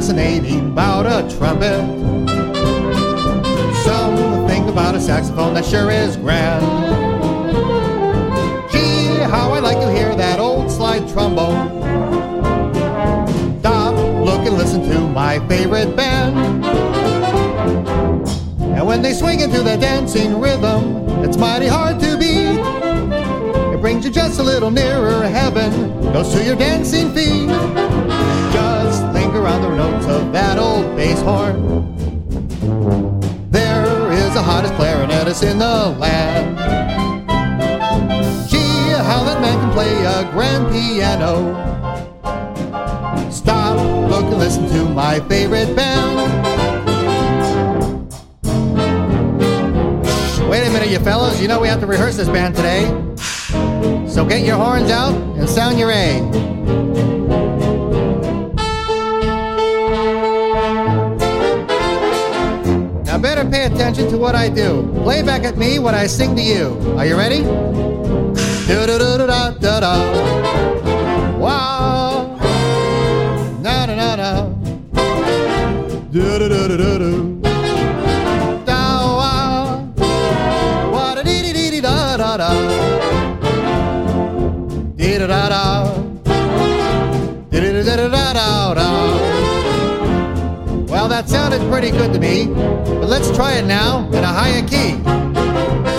fascinating about a trumpet. Something about a saxophone that sure is grand. Gee, how I like to hear that old slide trombone. Stop, look and listen to my favorite band. And when they swing into the dancing rhythm, it's mighty hard to beat. It brings you just a little nearer heaven, goes to your dancing feet. Just linger on the notes of that old bass horn. There is the hottest clarinetist in the land. Gee, how that man can play a grand piano. Stop, look and listen to my favorite band. Wait a minute, you fellas, you know we have to rehearse this band today. So get your horns out and sound your A. Now better pay attention to what I do. Play back at me what I sing to you. Are you ready? Do-do-do-do-da-da-da. Wow. Na-na-na-na. Do-do-do-do-do-do. Da-da-da-da. Dee-da-da-da. Dee-da-da-da-da-da-da. Well, that sounded pretty good to me, but let's try it now in a higher key.